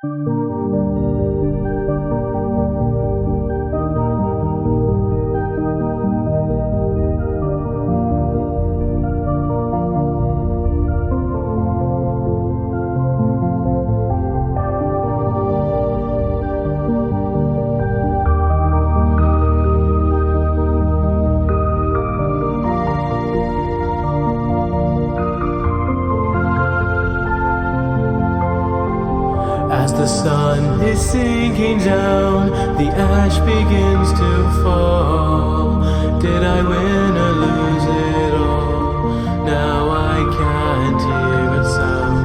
As the sun is sinking down, the ash begins to fall. Did I win or lose it all? Now I can't hear a sound.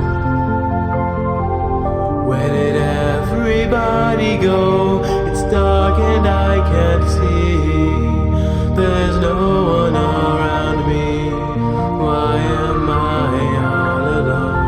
Where did everybody go? It's dark and I can't see. There's no one around me. Why am I all alone?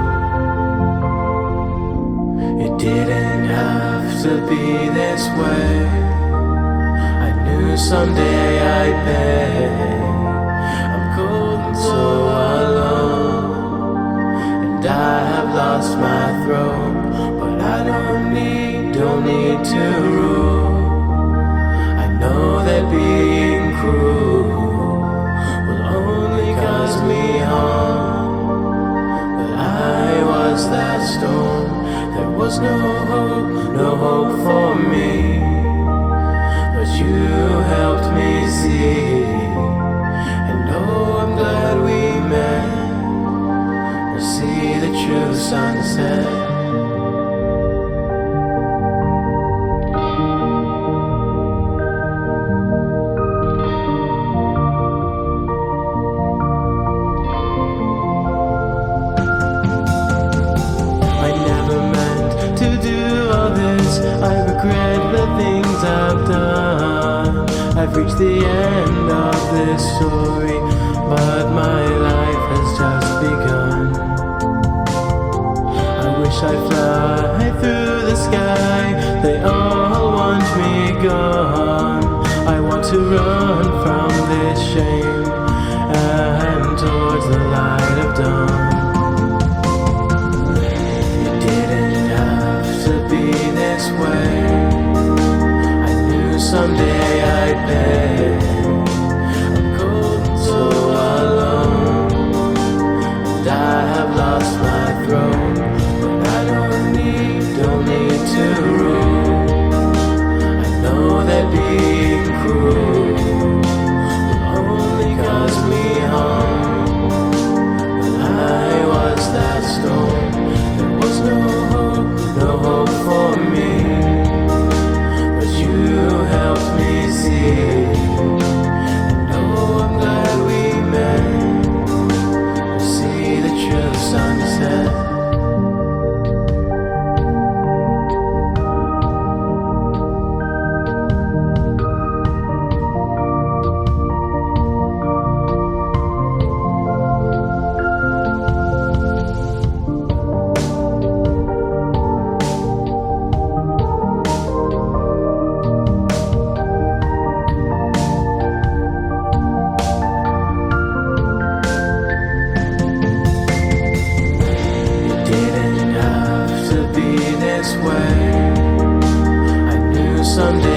It didn't have to be this way. I knew someday I'd pay. I'm cold and so alone, and I have lost my throne. But I don't need to rule. I know that being cruel will only cause me harm. But I was that storm. There was no hope for me, but you helped me see. And oh, I'm glad we met to see the true sunset. I regret the things I've done. I've reached the end of this story, but my life has just begun. I wish I'd fly through the sky. They all want me gone. I want to run from this shame and towards the light of dawn. Way. I knew someday I'd pay. I'm cold and so alone, and I have lost my throne. But I don't need to rule. I know that being cruel will only cause me harm. But I was that storm. There was no hope for me. Helped me see. And oh, I'm glad we met to see the true sunset. Way. I knew someday